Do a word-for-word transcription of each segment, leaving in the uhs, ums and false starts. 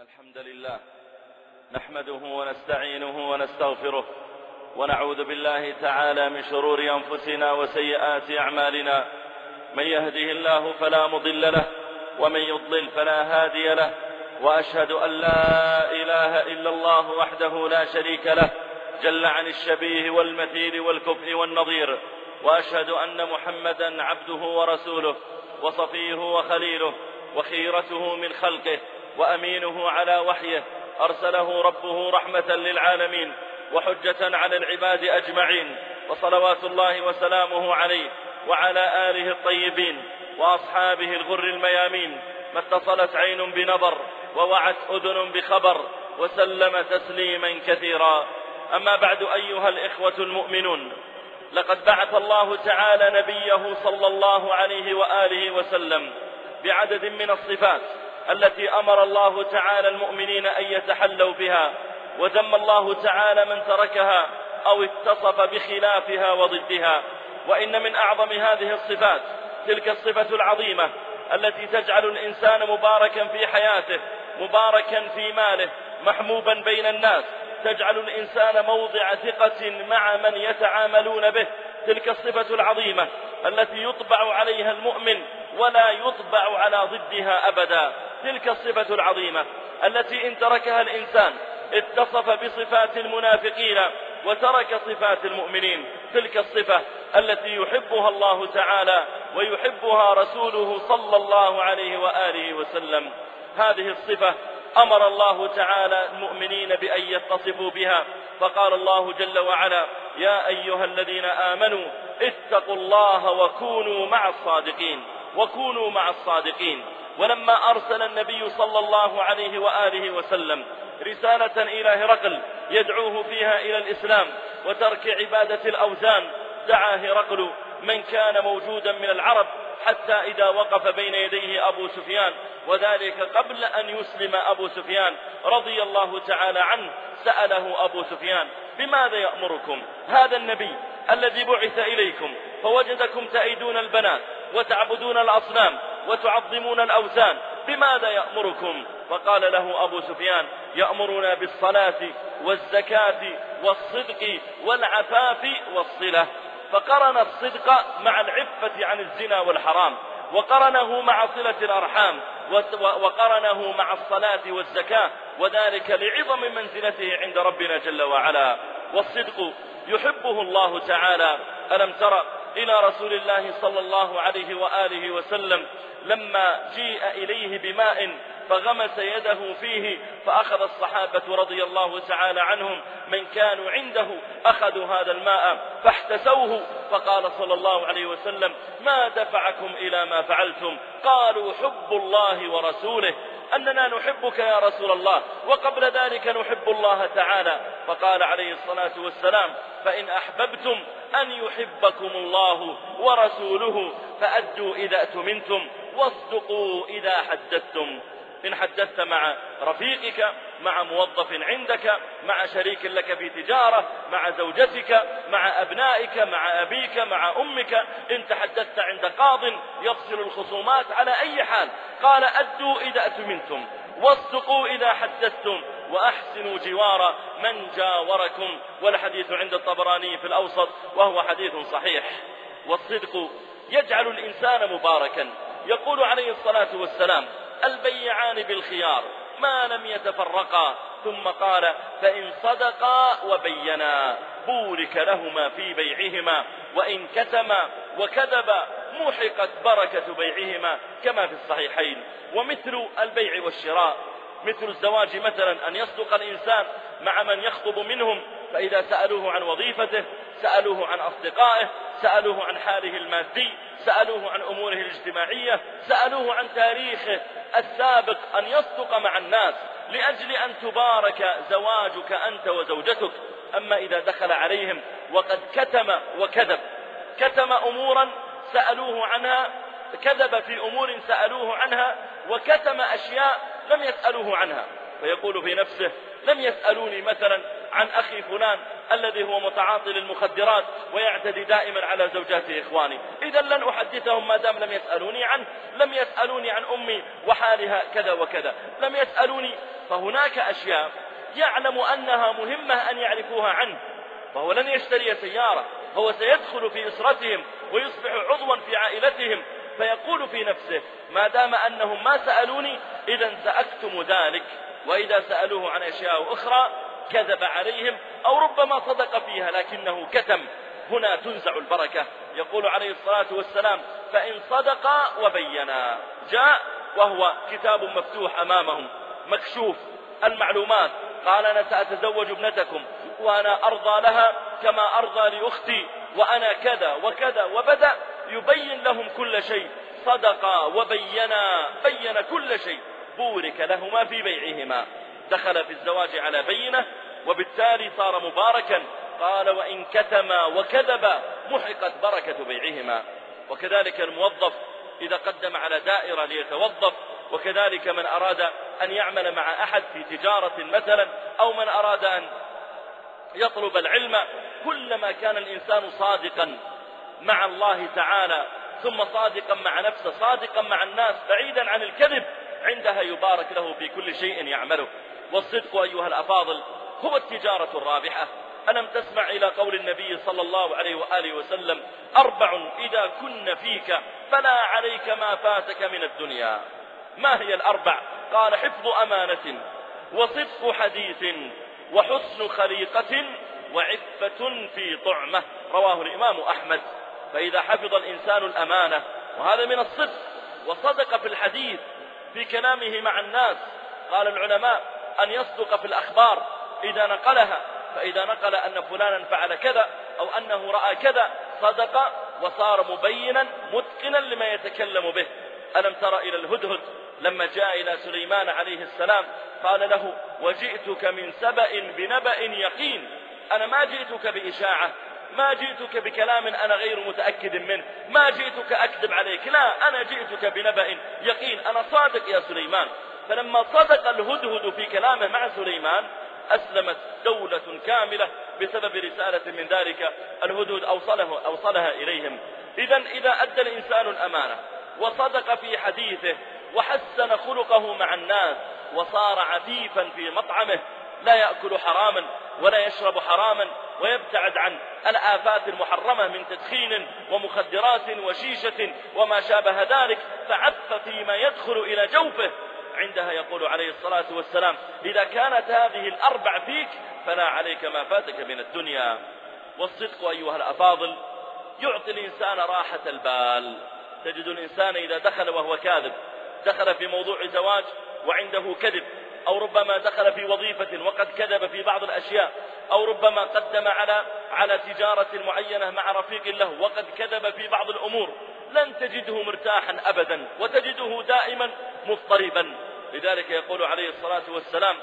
الحمد لله نحمده ونستعينه ونستغفره ونعوذ بالله تعالى من شرور أنفسنا وسيئات أعمالنا. من يهده الله فلا مضل له ومن يضلل فلا هادي له، وأشهد أن لا إله إلا الله وحده لا شريك له جل عن الشبيه والمثيل والكفء والنظير، وأشهد أن محمدا عبده ورسوله وصفيه وخليله وخيرته من خلقه وأمينه على وحيه، أرسله ربه رحمة للعالمين وحجة على العباد أجمعين، وصلوات الله وسلامه عليه وعلى آله الطيبين وأصحابه الغر الميامين، ما اتصلت عين بنظر ووعت أذن بخبر، وسلم تسليما كثيرا. أما بعد، أيها الإخوة المؤمنون، لقد بعث الله تعالى نبيه صلى الله عليه وآله وسلم بعدد من الصفات التي أمر الله تعالى المؤمنين أن يتحلوا بها، وذم الله تعالى من تركها أو اتصف بخلافها وضدها. وإن من أعظم هذه الصفات تلك الصفة العظيمة التي تجعل الإنسان مباركا في حياته، مباركا في ماله، محموبا بين الناس، تجعل الإنسان موضع ثقة مع من يتعاملون به. تلك الصفة العظيمة التي يطبع عليها المؤمن ولا يطبع على ضدها أبدا. تلك الصفة العظيمة التي إن تركها الإنسان اتصف بصفات المنافقين وترك صفات المؤمنين. تلك الصفة التي يحبها الله تعالى ويحبها رسوله صلى الله عليه وآله وسلم. هذه الصفة أمر الله تعالى المؤمنين بأن يتصفوا بها، فقال الله جل وعلا: يا أيها الذين آمنوا اتقوا الله وكونوا مع الصادقين وكونوا مع الصادقين. ولما أرسل النبي صلى الله عليه وآله وسلم رسالة إلى هرقل يدعوه فيها إلى الإسلام وترك عبادة الأوثان، دعا هرقل من كان موجودا من العرب حتى إذا وقف بين يديه أبو سفيان، وذلك قبل أن يسلم أبو سفيان رضي الله تعالى عنه، سأله أبو سفيان: بماذا يأمركم هذا النبي الذي بعث إليكم فوجدكم تأيدون البنات وتعبدون الأصنام وتعظمون الأوثان، بماذا يأمركم؟ فقال له أبو سفيان: يأمرنا بالصلاة والزكاة والصدق والعفاف والصلة. فقرن الصدق مع العفة عن الزنا والحرام، وقرنه مع صلة الأرحام، وقرنه مع الصلاة والزكاة، وذلك لعظم منزلته عند ربنا جل وعلا. والصدق يحبه الله تعالى. ألم تر إلى رسول الله صلى الله عليه وآله وسلم لما جيء إليه بماء فغمس يده فيه، فأخذ الصحابة رضي الله تعالى عنهم من كانوا عنده أخذوا هذا الماء فاحتسوه، فقال صلى الله عليه وسلم: ما دفعكم إلى ما فعلتم؟ قالوا: حب الله ورسوله، أننا نحبك يا رسول الله، وقبل ذلك نحب الله تعالى. فقال عليه الصلاة والسلام: فإن أحببتم أن يحبكم الله ورسوله فأدوا إذا أؤتمنتم واصدقوا إذا حدثتم. إن حدثت مع رفيقك، مع موظف عندك، مع شريك لك في تجارة، مع زوجتك، مع أبنائك، مع أبيك، مع أمك، إن تحدثت عند قاض يفصل الخصومات، على أي حال قال: أدوا إذا أؤتمنتم واصدقوا إذا حدثتم وأحسنوا جوار من جاوركم. والحديث عند الطبراني في الأوسط وهو حديث صحيح. والصدق يجعل الإنسان مباركا. يقول عليه الصلاة والسلام: البيعان بالخيار ما لم يتفرقا، ثم قال: فإن صدقا وبينا بورك لهما في بيعهما، وإن كتما وكذبا محقت بركة بيعهما، كما في الصحيحين. ومثل البيع والشراء، مثل الزواج مثلا، أن يصدق الإنسان مع من يخطب منهم، فإذا سألوه عن وظيفته، سألوه عن أصدقائه، سألوه عن حاله المادي، سألوه عن أموره الاجتماعية، سألوه عن تاريخه السابق، أن يصدق مع الناس لأجل أن تبارك زواجك أنت وزوجتك. أما إذا دخل عليهم وقد كتم وكذب، كتم أمورا سألوه عنها، كذب في أمور سألوه عنها، وكتم أشياء لم يسألوه عنها، فيقول في نفسه: لم يسألوني مثلا عن أخي فلان الذي هو متعاطي للمخدرات ويعتدي دائما على زوجات إخواني، إذا لن أحدثهم ما دام لم يسألوني عنه. لم يسألوني عن أمي وحالها كذا وكذا، لم يسألوني. فهناك أشياء يعلم أنها مهمة أن يعرفوها عنه، فهو لن يشتري سيارة، هو سيدخل في أسرتهم ويصبح عضوا في عائلتهم، فيقول في نفسه ما دام أنهم ما سألوني إذا سأكتم ذلك، وإذا سألوه عن أشياء أخرى كذب عليهم أو ربما صدق فيها لكنه كتم. هنا تنزع البركة. يقول عليه الصلاة والسلام فإن صدقا وبينا، جاء وهو كتاب مفتوح أمامهم مكشوف المعلومات، قال أنا سأتزوج ابنتكم وأنا أرضى لها كما أرضى لأختي وأنا كذا وكذا، وبدأ يبين لهم كل شيء. صدقا وبينا، بين كل شيء، بورك لهما في بيعهما، دخل في الزواج على بينة وبالتالي صار مباركا. قال وإن كتما وكذبا محقت بركة بيعهما. وكذلك الموظف إذا قدم على دائرة ليتوظف، وكذلك من أراد أن يعمل مع أحد في تجارة مثلا، أو من أراد أن يطلب العلم، كلما كان الإنسان صادقا مع الله تعالى ثم صادقا مع نفسه صادقا مع الناس بعيدا عن الكذب، عندها يبارك له في كل شيء يعمله. والصدق أيها الأفاضل هو التجارة الرابحة. ألم تسمع إلى قول النبي صلى الله عليه وآله وسلم أربع إذا كن فيك فلا عليك ما فاتك من الدنيا. ما هي الأربع؟ قال حفظ أمانة، وصدق حديث، وحسن خليقة، وعفة في طعمة. رواه الإمام أحمد. فإذا حفظ الإنسان الأمانة، وهذا من الصدق، وصدق في الحديث في كلامه مع الناس، قال العلماء أن يصدق في الأخبار إذا نقلها، فإذا نقل أن فلانا فعل كذا أو أنه رأى كذا صدق وصار مبينا متقنا لما يتكلم به. ألم تر إلى الهدهد لما جاء إلى سليمان عليه السلام قال له وجئتك من سبأ بنبأ يقين. أنا ما جئتك بإشاعة، ما جئتك بكلام أنا غير متأكد منه، ما جئتك أكذب عليك، لا، أنا جئتك بنبأ يقين، أنا صادق يا سليمان. فلما صدق الهدهد في كلامه مع سليمان أسلمت دولة كاملة بسبب رسالة من ذلك الهدهد أوصله أوصلها إليهم. إذن إذا أدى الإنسان الأمانة وصدق في حديثه وحسن خلقه مع الناس وصار عفيفا في مطعمه، لا يأكل حراما ولا يشرب حراما ويبتعد عن الآفات المحرمة من تدخين ومخدرات وشيشة وما شابه ذلك، فعف فيما يدخل إلى جوفه، عندها يقول عليه الصلاة والسلام إذا كانت هذه الأربع فيك فلا عليك ما فاتك من الدنيا. والصدق أيها الأفاضل يعطي الإنسان راحة البال. تجد الإنسان إذا دخل وهو كاذب، دخل في موضوع زواج وعنده كذب، أو ربما دخل في وظيفة وقد كذب في بعض الأشياء، أو ربما قدم على على تجارة معينة مع رفيق له وقد كذب في بعض الأمور، لن تجده مرتاحا أبدا، وتجده دائما مضطربا. لذلك يقول عليه الصلاة والسلام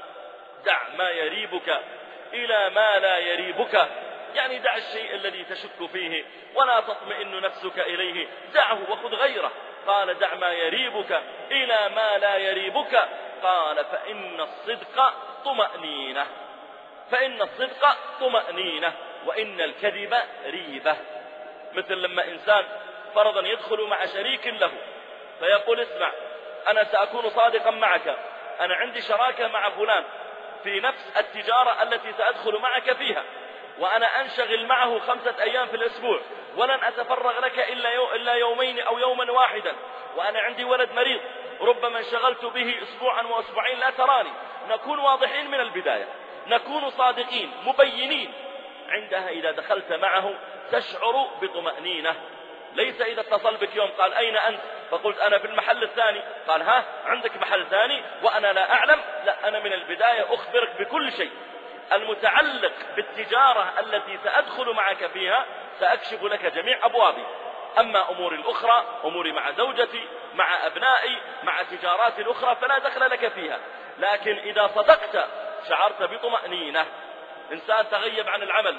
دع ما يريبك إلى ما لا يريبك، يعني دع الشيء الذي تشك فيه ولا تطمئن نفسك إليه، دعه وخذ غيره. قال دع ما يريبك إلى ما لا يريبك، قال فإن الصدق طمأنينة، فإن الصدق طمأنينة وإن الكذب ريبة. مثل لما إنسان فرضا يدخل مع شريك له فيقول اسمع أنا سأكون صادقا معك، أنا عندي شراكة مع فلان في نفس التجارة التي سأدخل معك فيها، وأنا أنشغل معه خمسة أيام في الأسبوع ولن أتفرغ لك إلا, يو إلا يومين أو يوما واحدا، وأنا عندي ولد مريض ربما انشغلت به أسبوعا وأسبوعين لا تراني. نكون واضحين من البداية، نكون صادقين مبينين. عندها إذا دخلت معه تشعر بطمأنينة. ليس إذا اتصل بك يوم قال أين أنت فقلت أنا في المحل الثاني، قال ها عندك محل ثاني وأنا لا أعلم، لا، أنا من البداية أخبرك بكل شيء المتعلق بالتجارة التي سأدخل معك فيها، سأكشف لك جميع أبوابي. أما أموري الأخرى، أموري مع زوجتي مع أبنائي مع تجارات أخرى فلا دخل لك فيها. لكن إذا صدقت شعرت بطمأنينة. إنسان تغيب عن العمل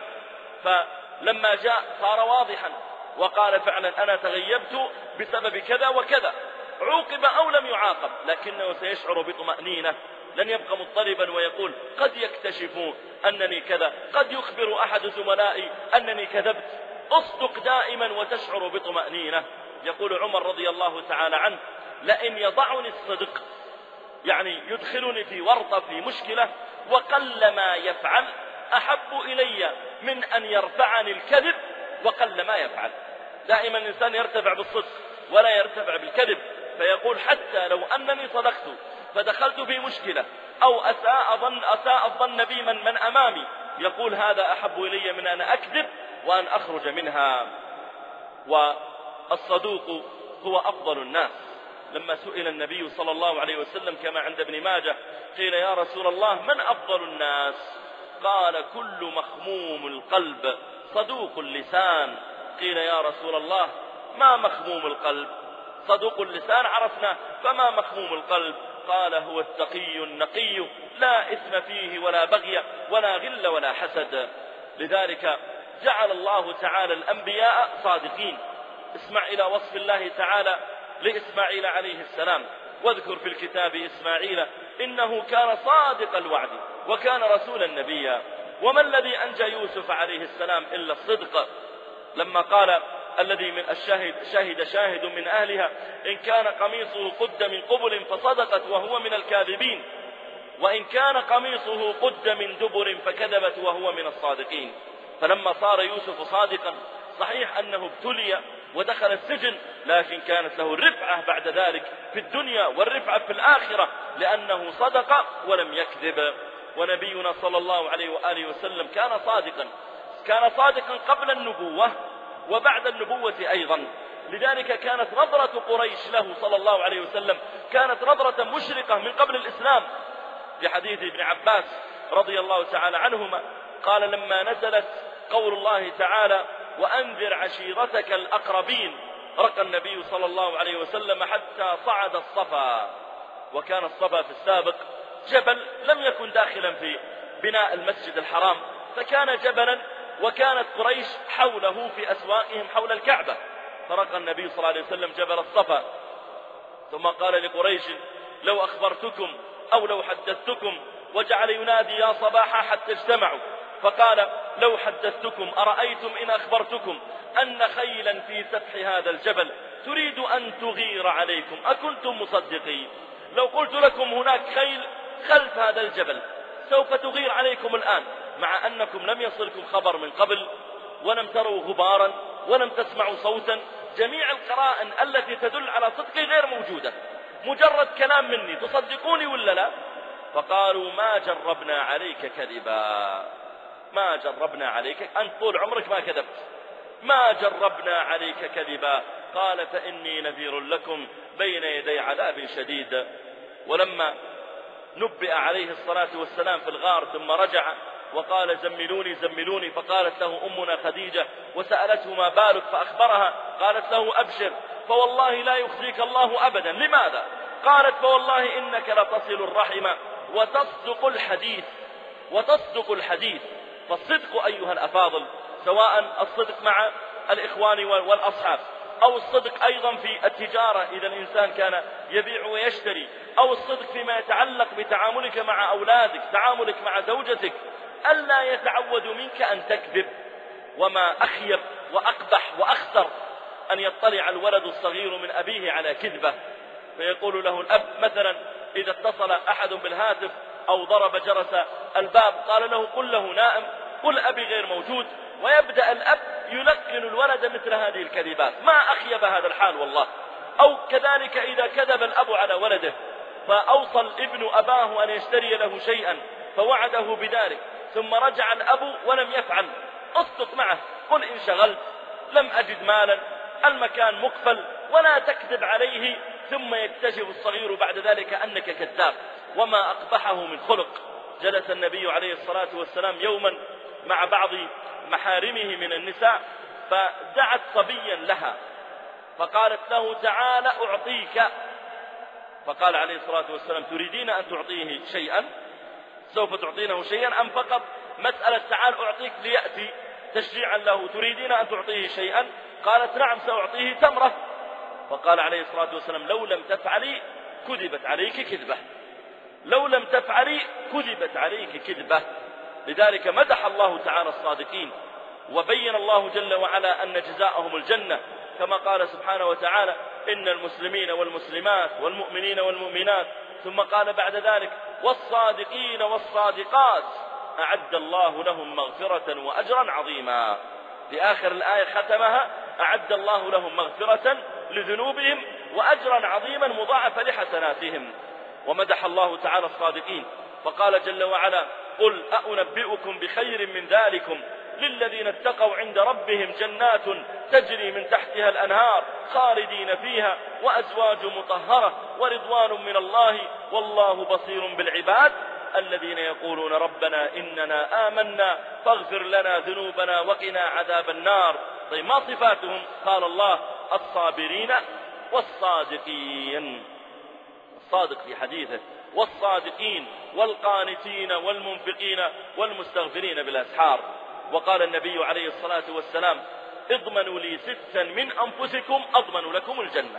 فلما جاء صار واضحا وقال فعلا أنا تغيبت بسبب كذا وكذا، عوقب أو لم يعاقب لكنه سيشعر بطمأنينة، لن يبقى مضطربا ويقول قد يكتشفون أنني كذا، قد يخبر أحد زملائي أنني كذبت. أصدق دائما وتشعر بطمأنينة. يقول عمر رضي الله تعالى عنه لئن يضعني الصدق يعني يدخلني في ورطة في مشكلة، وقل ما يفعل أحب إلي من أن يرفعني الكذب وقل ما يفعل. دائما الإنسان يرتفع بالصدق ولا يرتفع بالكذب، فيقول حتى لو أنني صدقت فدخلت في مشكلة أو أساء ظن أساء الظن بي من, من أمامي، يقول هذا أحب إلي من أن أكذب وأن أخرج منها. والصدوق هو أفضل الناس. لما سئل النبي صلى الله عليه وسلم كما عند ابن ماجه قيل يا رسول الله من أفضل الناس؟ قال كل مخموم القلب صدوق اللسان. قيل يا رسول الله ما مخموم القلب؟ صدوق اللسان عرفنا، فما مخموم القلب؟ قال هو التقي النقي لا إثم فيه ولا بغي ولا غل ولا حسد. لذلك جعل الله تعالى الأنبياء صادقين. اسمع إلى وصف الله تعالى لإسماعيل عليه السلام: واذكر في الكتاب إسماعيل إنه كان صادق الوعد وكان رسولا نبيا. وما الذي أنجى يوسف عليه السلام إلا الصدق، لما قال الذي من الشاهد شاهد شاهد من أهلها إن كان قميصه قد من قبل فصدقت وهو من الكاذبين، وإن كان قميصه قد من دبر فكذبت وهو من الصادقين. فلما صار يوسف صادقا، صحيح أنه ابتلي ودخل السجن، لكن كانت له الرفعة بعد ذلك في الدنيا والرفعة في الآخرة، لأنه صدق ولم يكذب. ونبينا صلى الله عليه وآله وسلم كان صادقا، كان صادقا قبل النبوة وبعد النبوة أيضا. لذلك كانت نظرة قريش له صلى الله عليه وسلم كانت نظرة مشرقة من قبل الإسلام. في حديث ابن عباس رضي الله تعالى عنهما قال لما نزلت قول الله تعالى وأنذر عشيرتك الأقربين، رقى النبي صلى الله عليه وسلم حتى صعد الصفا. وكان الصفا في السابق جبل لم يكن داخلا في بناء المسجد الحرام، فكان جبلا، وكانت قريش حوله في أسواقهم حول الكعبة، فرقى النبي صلى الله عليه وسلم جبل الصفا. ثم قال لقريش لو أخبرتكم أو لو حدثتكم، وجعل ينادي يا صباحا حتى اجتمعوا، فقال لو حدثتكم أرأيتم إن أخبرتكم أن خيلا في سفح هذا الجبل تريد أن تغير عليكم أكنتم مصدقين؟ لو قلت لكم هناك خيل خلف هذا الجبل سوف تغير عليكم الآن، مع أنكم لم يصلكم خبر من قبل ولم تروا غبارا ولم تسمعوا صوتا، جميع القرائن التي تدل على صدقي غير موجودة، مجرد كلام مني، تصدقوني ولا لا؟ فقالوا ما جربنا عليك كذبا، ما جربنا عليك، أنت طول عمرك ما كذبت، ما جربنا عليك كذبا. قال فإني نذير لكم بين يدي عذاب شديد. ولما نبئ عليه الصلاة والسلام في الغار ثم رجع وقال زملوني زملوني، فقالت له أمنا خديجة وسألته ما بالك فأخبرها، قالت له أبشر فوالله لا يخزيك الله أبدا. لماذا؟ قالت فوالله إنك لتصل الرحم وتصدق الحديث، وتصدق الحديث. فالصدق أيها الأفاضل، سواء الصدق مع الإخوان والأصحاب، أو الصدق أيضا في التجارة إذا الإنسان كان يبيع ويشتري، أو الصدق فيما يتعلق بتعاملك مع أولادك، تعاملك مع زوجتك، ألا يتعود منك أن تكذب. وما أخيب وأقبح وأخطر أن يطلع الولد الصغير من أبيه على كذبة، فيقول له الأب مثلا إذا اتصل أحد بالهاتف أو ضرب جرس الباب قال له قل له نائم، قل أبي غير موجود، ويبدأ الأب يلقن الولد مثل هذه الكذبات. ما أخيب هذا الحال والله. أو كذلك إذا كذب الأب على ولده فأوصى الابن أباه أن يشتري له شيئا فوعده بذلك، ثم رجع الأب ولم يفعل، اصدق معه، قل إن شغلت، لم أجد مالا، المكان مقفل، ولا تكذب عليه، ثم يكتشف الصغير بعد ذلك أنك كذاب. وما أقبحه من خلق. جلس النبي عليه الصلاة والسلام يوما مع بعض محارمه من النساء، فدعت صبيا لها فقالت له تعال أعطيك، فقال عليه الصلاة والسلام تريدين أن تعطيه شيئا؟ سوف تعطينه شيئا أم فقط مسألة تعال أعطيك ليأتي تشجيعا له؟ تريدين أن تعطيه شيئا؟ قالت نعم سأعطيه تمرة. فقال عليه الصلاة والسلام لو لم تفعلي كذبت عليك كذبة، لو لم تفعلي كذبت عليك كذبة. لذلك مدح الله تعالى الصادقين، وبين الله جل وعلا أن جزاءهم الجنة، كما قال سبحانه وتعالى إن المسلمين والمسلمات والمؤمنين والمؤمنات ثم قال بعد ذلك والصادقين والصادقات أعد الله لهم مغفرة وأجرا عظيما. في آخر الآية ختمها أعد الله لهم مغفرة لذنوبهم وأجرا عظيما مضاعفا لحسناتهم. ومدح الله تعالى الصادقين فقال جل وعلا قل أأنبئكم بخير من ذلكم للذين اتقوا عند ربهم جنات تجري من تحتها الأنهار خالدين فيها وأزواج مطهرة ورضوان من الله والله بصير بالعباد الذين يقولون ربنا إننا آمنا فاغفر لنا ذنوبنا وقنا عذاب النار. طيب ما صفاتهم؟ قال الله الصابرين والصادقين، الصادق في حديثه، والصادقين والقانتين والمنفقين والمستغفرين بالأسحار. وقال النبي عليه الصلاة والسلام اضمنوا لي ستا من أنفسكم أضمن لكم الجنة.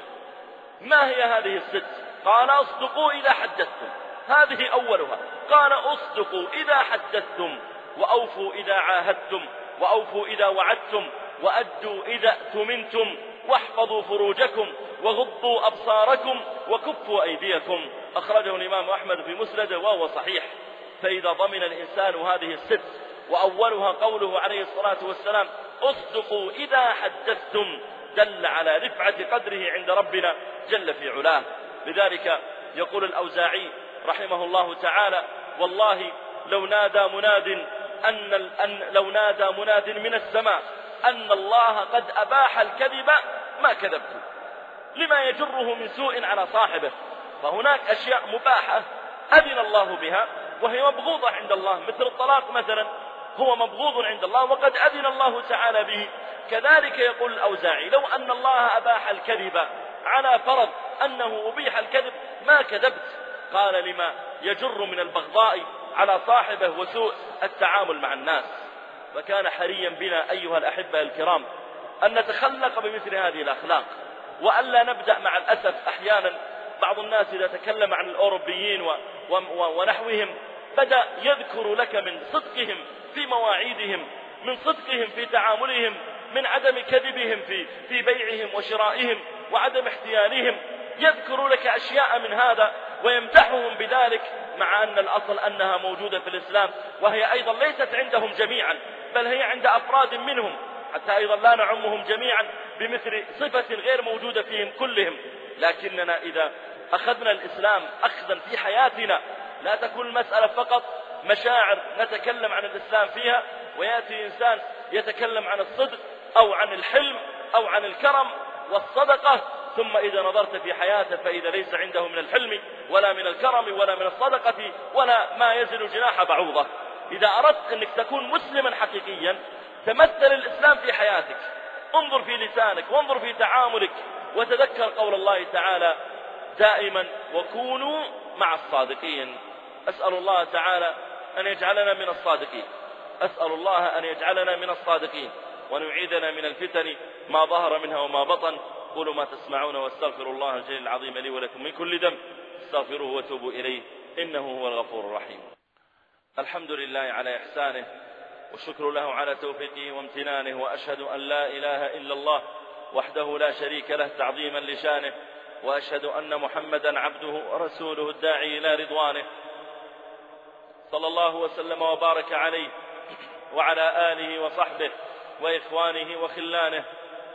ما هي هذه الست؟ قال اصدقوا إذا حدثتم، هذه أولها. قال اصدقوا إذا حدثتم وأوفوا إذا عاهدتم وأوفوا إذا وعدتم وأدوا إذا اؤتمنتم واحفظوا فروجكم وغضوا أبصاركم وكفوا أيديكم. أخرجه الإمام أحمد في مسنده وهو صحيح. فإذا ضمن الإنسان هذه الست وأولها قوله عليه الصلاة والسلام اصدقوا إذا حدثتم دل على رفعة قدره عند ربنا جل في علاه. لذلك يقول الأوزاعي رحمه الله تعالى والله لو نادى مناد أن, أن لو نادى مناد من السماء أن الله قد أباح الكذب ما كذبت لما يجره من سوء على صاحبه. فهناك أشياء مباحة أذن الله بها وهي مبغوضة عند الله، مثل الطلاق مثلا هو مبغوض عند الله وقد أذن الله تعالى به. كذلك يقول الأوزاعي لو أن الله أباح الكذب على فرض أنه أبيح الكذب ما كذبت، قال لما يجر من البغضاء على صاحبه وسوء التعامل مع الناس. فكان حريا بنا أيها الأحبة الكرام أن نتخلق بمثل هذه الأخلاق وألا نبدأ. مع الأسف أحيانا بعض الناس إذا تكلم عن الأوروبيين و... و... ونحوهم بدأ يذكر لك من صدقهم في مواعيدهم، من صدقهم في تعاملهم، من عدم كذبهم في, في بيعهم وشرائهم وعدم احتيالهم، يذكر لك أشياء من هذا ويمدحهم بذلك، مع أن الأصل أنها موجودة في الإسلام وهي أيضا ليست عندهم جميعا بل هي عند أفراد منهم، حتى أيضا لا نعمهم جميعا بمثل صفة غير موجودة فيهم كلهم. لكننا إذا أخذنا الإسلام أخذا في حياتنا لا تكون المسألة فقط مشاعر نتكلم عن الإسلام فيها ويأتي إنسان يتكلم عن الصدق أو عن الحلم أو عن الكرم والصدقة، ثم إذا نظرت في حياته فإذا ليس عنده من الحلم ولا من الكرم ولا من الصدقة ولا ما يزن جناح بعوضة. إذا أردت أنك تكون مسلما حقيقيا تمثل الإسلام في حياتك، انظر في لسانك وانظر في تعاملك وتذكر قول الله تعالى دائما وكونوا مع الصادقين. أسأل الله تعالى أن يجعلنا من الصادقين، أسأل الله أن يجعلنا من الصادقين وأن يعيذنا من الفتن ما ظهر منها وما بطن. قولوا ما تسمعون واستغفر الله الجليل العظيم لي ولكم من كل ذنب استغفروه وتوبوا إليه إنه هو الغفور الرحيم. الحمد لله على إحسانه والشكر له على توفيقه وامتنانه، وأشهد أن لا إله إلا الله وحده لا شريك له تعظيما لشانه، وأشهد أن محمدا عبده ورسوله الداعي إلى رضوانه، صلى الله وسلم وبارك عليه وعلى آله وصحبه وإخوانه وخلانه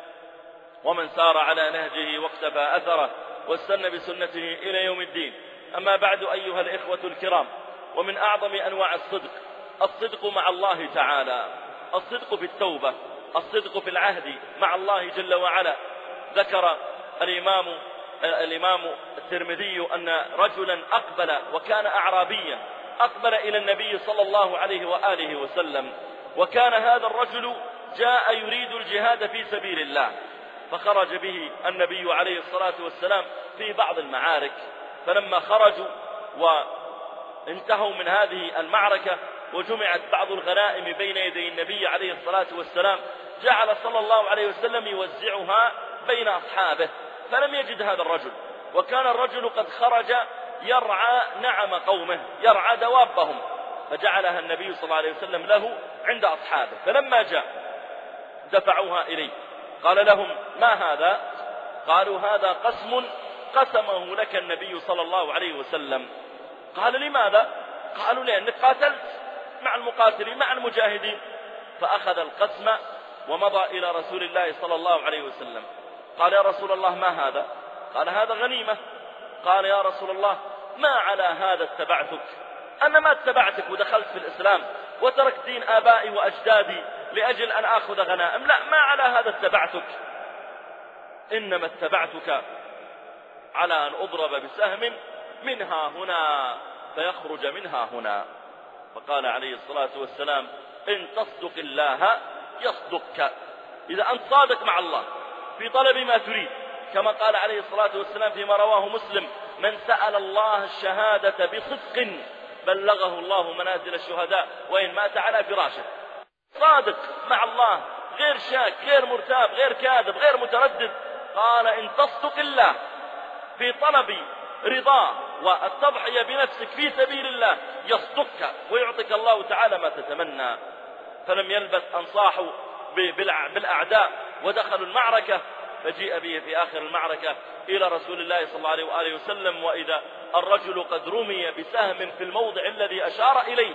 ومن سار على نهجه واقتفى أثره واستنى بسنته إلى يوم الدين. أما بعد أيها الإخوة الكرام، ومن أعظم أنواع الصدق الصدق مع الله تعالى، الصدق في التوبة، الصدق في العهد مع الله جل وعلا. ذكر الإمام الإمام الترمذي أن رجلا أقبل وكان أعرابيا أقبل إلى النبي صلى الله عليه وآله وسلم، وكان هذا الرجل جاء يريد الجهاد في سبيل الله، فخرج به النبي عليه الصلاة والسلام في بعض المعارك. فلما خرجوا وانتهوا من هذه المعركة وجمعت بعض الغنائم بين يدي النبي عليه الصلاة والسلام، جعل صلى الله عليه وسلم يوزعها بين أصحابه، فلم يجد هذا الرجل، وكان الرجل قد خرج يرعى نعم قومه، يرعى دوابهم، فجعلها النبي صلى الله عليه وسلم له عند أصحابه. فلما جاء دفعوها إليه، قال لهم ما هذا؟ قالوا هذا قسم قسمه لك النبي صلى الله عليه وسلم. قال لماذا؟ قالوا لأنك قاتلت مع المقاتلين مع المجاهدين. فأخذ القسم ومضى إلى رسول الله صلى الله عليه وسلم. قال يا رسول الله ما هذا؟ قال هذا غنيمة. قال يا رسول الله ما على هذا اتبعتك؟ أنا ما اتبعتك ودخلت في الإسلام وتركت دين آبائي وأجدادي لأجل أن أخذ غنائم، لا، ما على هذا اتبعتك، إنما اتبعتك على أن أضرب بسهم منها هنا فيخرج منها هنا. فقال عليه الصلاة والسلام إن تصدق الله يصدقك. إذا أنت صادق مع الله في طلب ما تريد، كما قال عليه الصلاة والسلام فيما رواه مسلم من سأل الله الشهادة بصدق بلغه الله منازل الشهداء وإن مات على فراشه. صادق مع الله، غير شاك، غير مرتاب، غير كاذب، غير متردد. قال إن تصدق الله في طلب رضاه والتضحية بنفسك في سبيل الله يصدقك ويعطيك الله تعالى ما تتمنى. فلم يلبث أن صاحوا بالأعداء ودخلوا المعركة، فجيء به في آخر المعركة إلى رسول الله صلى الله عليه وآله وسلم، وإذا الرجل قد رمي بسهم في الموضع الذي أشار إليه.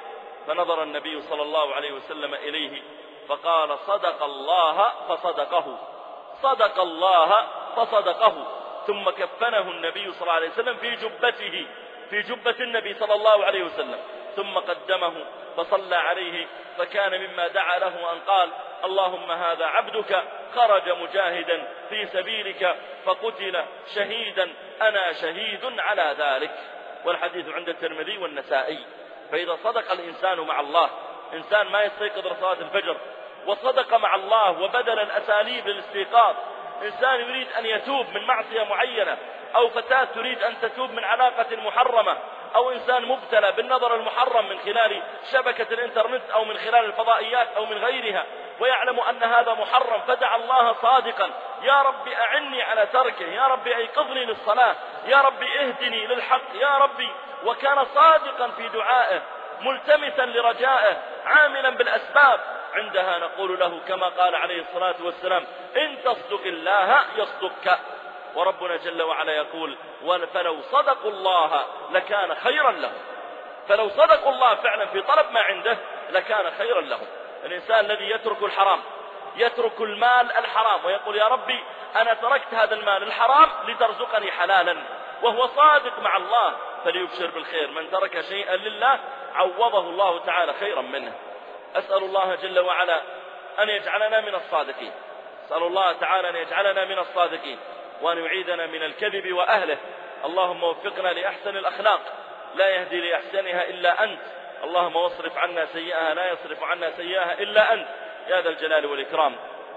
فنظر النبي صلى الله عليه وسلم إليه فقال صدق الله فصدقه، صدق الله فصدقه. ثم كفنه النبي صلى الله عليه وسلم في جبته، في جبة النبي صلى الله عليه وسلم، ثم قدمه فصلى عليه. فكان مما دعا له أن قال اللهم هذا عبدك خرج مجاهدا في سبيلك فقتل شهيدا، أنا شهيد على ذلك. والحديث عند الترمذي والنسائي. فإذا صدق الإنسان مع الله، إنسان ما يستيقظ لصلاة الفجر وصدق مع الله وبذل الأساليب للاستيقاظ، إنسان يريد أن يتوب من معصية معينة، أو فتاة تريد أن تتوب من علاقة محرمة، أو إنسان مبتلى بالنظر المحرم من خلال شبكة الإنترنت أو من خلال الفضائيات أو من غيرها، ويعلم أن هذا محرم، فدعا الله صادقا يا رب أعني على تركه، يا رب أيقظني للصلاة، يا رب اهدني للحق يا ربي، وكان صادقا في دعائه ملتمسا لرجائه عاملا بالأسباب، عندها نقول له كما قال عليه الصلاة والسلام إن تصدق الله يصدقك. وربنا جل وعلا يقول فلو صدقوا الله لكان خيرا لهم. فلو صدقوا الله فعلا في طلب ما عنده لكان خيرا لهم. الإنسان الذي يترك الحرام، يترك المال الحرام ويقول يا ربي أنا تركت هذا المال الحرام لترزقني حلالا، وهو صادق مع الله، فليبشر بالخير. من ترك شيئا لله عوضه الله تعالى خيرا منه. أسأل الله جل وعلا أن يجعلنا من الصادقين، أسأل الله تعالى أن يجعلنا من الصادقين وأن يعيذنا من الكذب وأهله. اللهم وفقنا لأحسن الأخلاق، لا يهدي لأحسنها إلا أنت. اللهم واصرف عنا سيئها، لا يصرف عنا سيئها إلا أنت يا ذا الجلال والإكرام.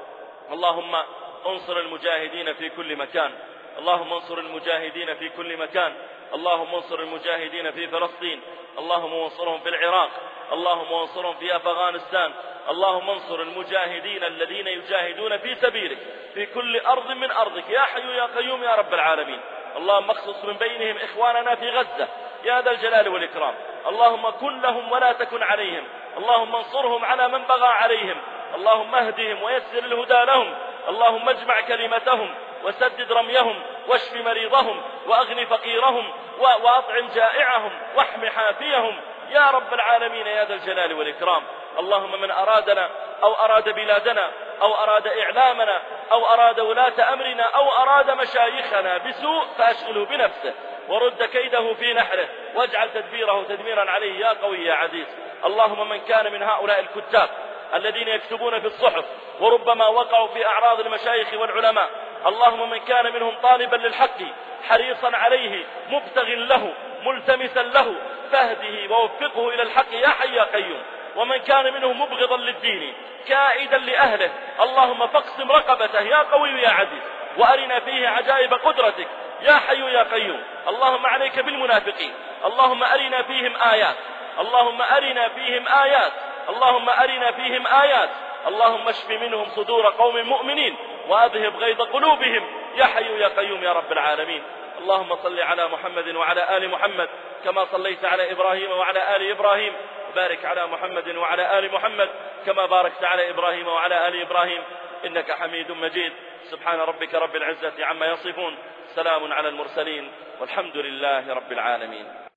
اللهم انصر المجاهدين في كل مكان، اللهم انصر المجاهدين في كل مكان، اللهم انصر المجاهدين في فلسطين، اللهم انصرهم في العراق، اللهم انصرهم في أفغانستان، اللهم انصر المجاهدين الذين يجاهدون في سبيلك في كل أرض من أرضك يا حي يا قيوم يا رب العالمين. اللهم اخصص من بينهم إخواننا في غزة يا ذا الجلال والإكرام. اللهم كن لهم ولا تكن عليهم، اللهم انصرهم على من بغى عليهم، اللهم اهدهم ويسر الهدى لهم، اللهم اجمع كلمتهم وسدد رميهم واشف مريضهم وأغن فقيرهم وأطعم جائعهم واحم حافيهم يا رب العالمين يا ذا الجلال والإكرام. اللهم من أرادنا أو أراد بلادنا أو أراد إعلامنا أو أراد ولاة أمرنا أو أراد مشايخنا بسوء فأشغله بنفسه ورد كيده في نحره واجعل تدبيره تدميرا عليه يا قوي يا عزيز. اللهم من كان من هؤلاء الكتاب الذين يكتبون في الصحف وربما وقعوا في أعراض المشايخ والعلماء، اللهم من كان منهم طالبا للحق حريصا عليه مبتغ له ملتمسا له فاهده ووفقه إلى الحق يا حي يا قيوم. ومن كان منهم مبغضا للدين كائدا لأهله، اللهم فاقسم رقبته يا قوي يا عزيز وأرنا فيه عجائب قدرتك يا حي يا قيوم. اللهم عليك بالمنافقين، اللهم أرنا فيهم آيات، اللهم أرنا فيهم آيات، اللهم أرنا فيهم آيات، اللهم اشف منهم صدور قوم مؤمنين وأذهب غيظ قلوبهم يا حي يا قيوم يا رب العالمين. اللهم صل على محمد وعلى آل محمد كما صليت على إبراهيم وعلى آل إبراهيم، وبارك على محمد وعلى آل محمد كما باركت على إبراهيم وعلى آل إبراهيم إنك حميد مجيد. سبحان ربك رب العزة عما يصفون، سلام على المرسلين والحمد لله رب العالمين.